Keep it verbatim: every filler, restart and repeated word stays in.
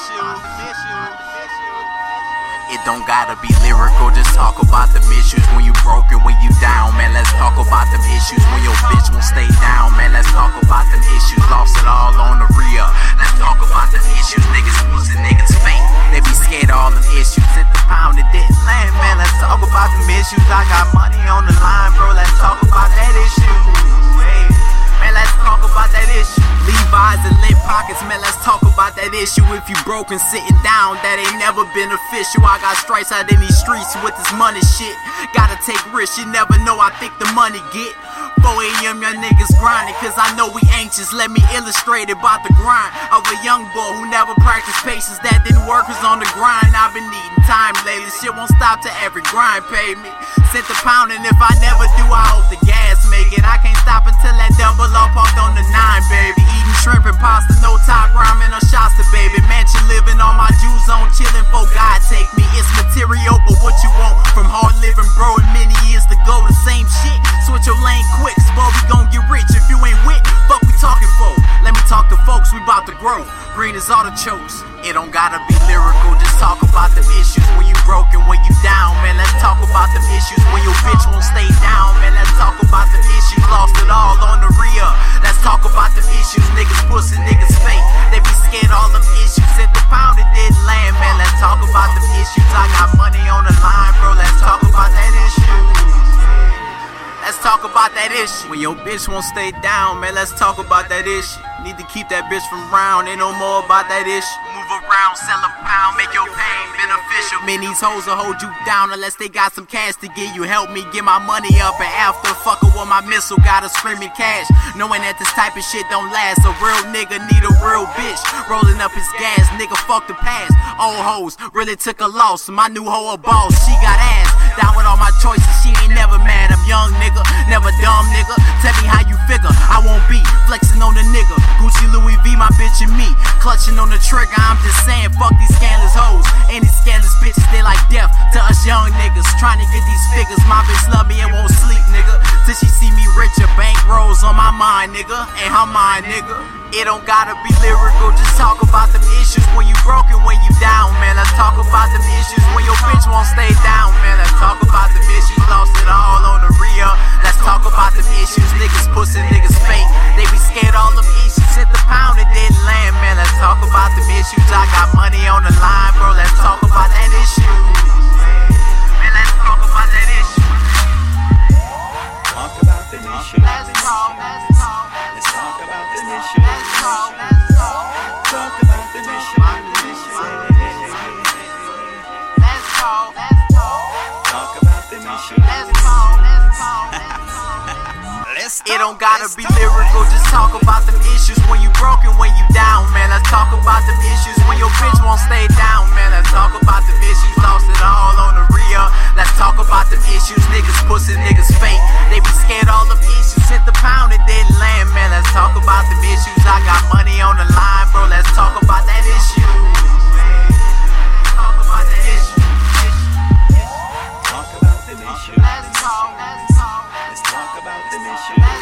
It don't gotta be lyrical, just talk about them issues. When you broken, when you down, man, let's talk about them issues. When your bitch won't stay down, man, let's talk about them issues. Lost it all on the real, let's talk about them issues. Niggas pussy, niggas fake, they be scared of all them issues. Sent the pound and didn't land, man, let's talk about them issues. I got money on the line, bro, let's talk about that issue. Hey, man, let's talk about that issue. Levi's and lit pockets, man, let's talk about that issue. If you broken sitting down, that ain't never beneficial. I got stripes out in these streets with this money shit. Gotta take risks, you never know, I think the money get. four A M young niggas grinding, cause I know we anxious. Let me illustrate about the grind of a young boy who never practiced patience. That didn't work, was on the grind. I've been needing time lately, shit won't stop till every grind pay me. Sent the pound, and if I never do, I hope the gas make it. I can't stop until that double up parked on the nine, baby. Eating shrimp and pasta, no top ramen or Shasta, baby. Mansion living on my juice on chillin' for God take me. It's material, but what you want from hard living, bro, in many years to go, the same shit. Switch your lane quick, boy, we gon' get rich. If you ain't with, fuck we talking for. Let me talk to folks, we bout to grow. Green is artichokes. It don't gotta be lyrical, just talk about them issues. When you broken, when you down, man, let's talk about them issues. When your bitch won't stay down, man, let's talk about them issues. Lost it all on the real, let's talk about them issues. Niggas pussy, niggas fake, they be scared all them issues. Sent the pound, it didn't land, man, let's talk about them issues. I got money on the line, bro, let's talk about that issue. Let's talk about that issue. When your bitch won't stay down, man, let's talk about that issue. Need to keep that bitch from round, ain't no more about that issue. Move around, sell a pound, make your pain beneficial. Man, these hoes will hold you down unless they got some cash to give you. Help me get my money up, and after fucking with my missile, gotta screaming cash. Knowing that this type of shit don't last. A real nigga need a real bitch. Rolling up his gas, nigga, fuck the past. Old hoes really took a loss. My new hoe a boss, she got ass. Down with all my choices, she ain't never mad. I'm young nigga, never dumb nigga. Tell me how you figure, I won't be flexing on the nigga. Gucci, Louis V, my bitch and me, clutching on the trigger. I'm just saying, fuck these scandalous hoes. Any scandalous bitches, they like death to us young niggas. Trying to get these figures, my bitch love me and won't sleep, nigga. Till she see me richer, bank rolls on my mind, nigga. Ain't her mind, nigga. It don't gotta be lyrical, just talk about them issues. When you broken, when you down, man, let's talk about them issues. When your bitch won't stay down, man, let's talk about them issues. Lost it all on the real, let's talk about them issues. Niggas pussy, niggas fake, they be scared all them issues. Hit the pound, it didn't land, man, let's talk about them issues. I got money on the line, bro, let's talk about that issue. Man, let's talk about that issue. Talk about the issue. Let's talk, let's talk. Let's talk about the issue. Let's talk, let's talk. Talk about the issue. Let's talk, let's talk. Talk about the issue. Let's talk, let's talk. Let's talk. It don't gotta be lyrical, just talk about them issues. When you broken, when you down, man, let's talk about them issues. When your bitch won't stay down, man, let's talk about them issues. Lost it all on the real, let's talk about them issues. Niggas pussy, niggas fake, they be scared all them issues. Hit the pound, it didn't land, man, let's talk about them issues. I got money on the line, bro, let's talk about that issue. Talk about that issue. Talk about the issue. Let's talk, let's talk. Let's talk about the issue.